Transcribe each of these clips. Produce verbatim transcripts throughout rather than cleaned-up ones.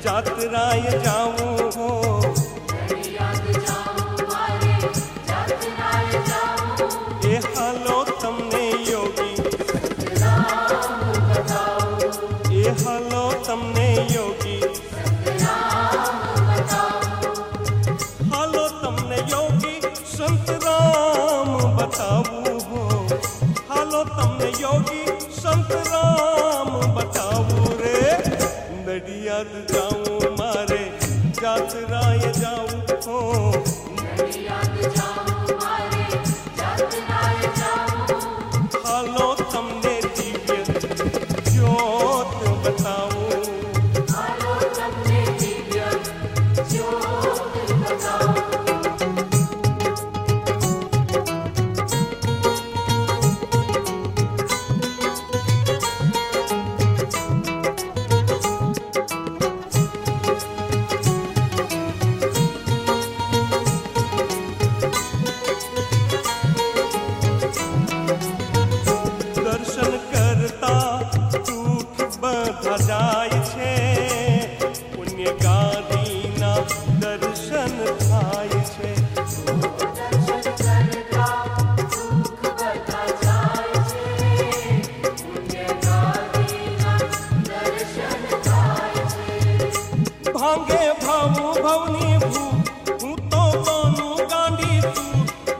જાત્રાએ જાવું હો એ હાલો તમને યોગી એ હાલો તમને યોગી હાલો તમને યોગી સંત રામ બતાવું હો હાલો તમને યોગી સંત રામ બતાવું રે નડિયાદ જાઉં મારે જાત્રાએ જાઉં હો હાલો તમને દિવ્ય જ્યોત બતાવું દર્શન કરતા દુઃખ બધા જાય છે પુણ્ય ગાદીના દર્શન થાય છે ભાંગે ભાવું ભવની ભૂ હું તો બનું ગાંડી તું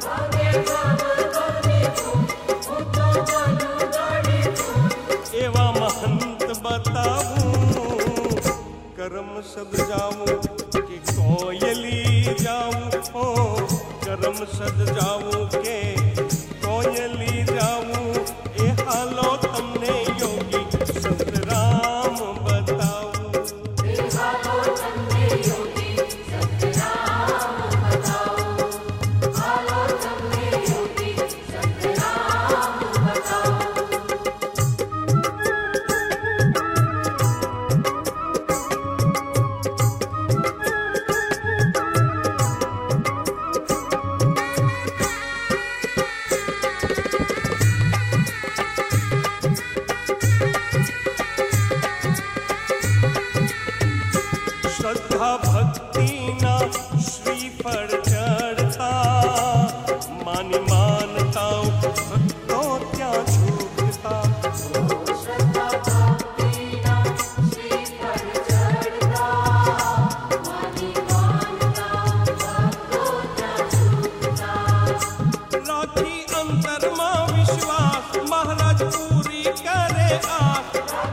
એવા મહંત બતાવું કરમ સદ જાવું કે કોયલી જાવું હો કરમ સદ જાવું કે કોયલી જાવું એ હાલો તમને યોગી સંત રામ બતાવું શ્રદ્ધા ભક્તિના શ્રીફળ ચડતા માની માનતાઓ ભક્તો ત્યાં ઝૂકતા રાખી અંતરમાં વિશ્વાસ મહારાજ પૂરી કરે આસ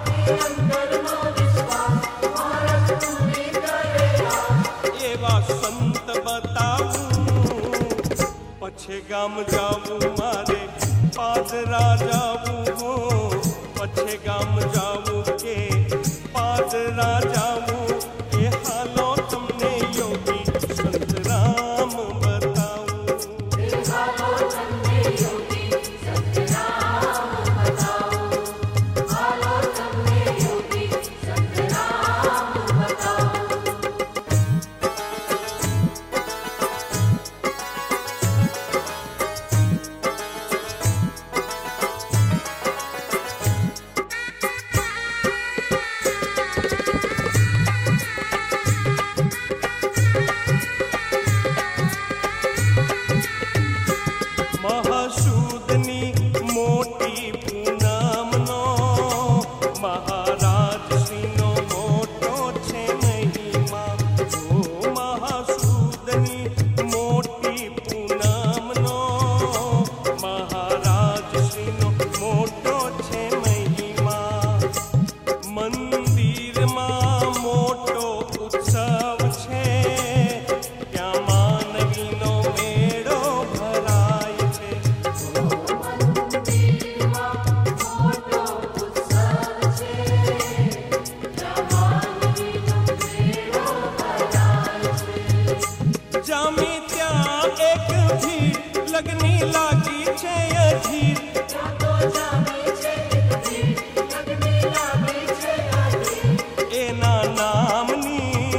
એવા સંત બતાવું પછે ગામ જાવું મારે પાદરા જાવું હો પછે ગામ જાવું કે પાદરા જાવું એ હાલો તમને યોગી સંત રામ બતાવું મહાસુદની મોટી પૂનમનો મહારાજશ્રીનો મોટો છે મહિમા ઓ મહાસુદની મોટી પૂનમનો મહારાજશ્રીનો મોટો છે મહિમા મંદિરમાં મોટો ઉત્સવ છે ત્યાં માનવીનો મેળો ભરાય છે જામી ત્યાં એક ભીડ લગની લાગી છે અધીર એના નામની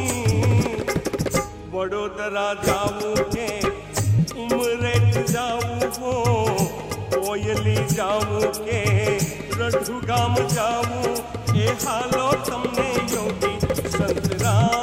વડોદરા જાવું કે ઉમરેઠ જાવું હો કોયલી જાવું કે રઢુ ગામ જાવું એ હાલો તમને યોગી સંત રામ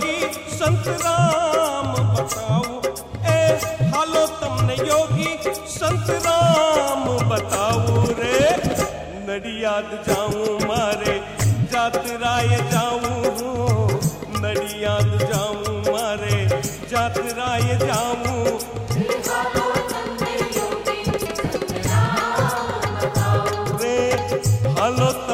योगी संत राम बताओ, ए हालो तमने योगी संत राम बताओ रे। नडियाद जाऊं मारे जातराय जाऊं, नडियाद जाऊं मारे जातराय जाऊं। रे हालो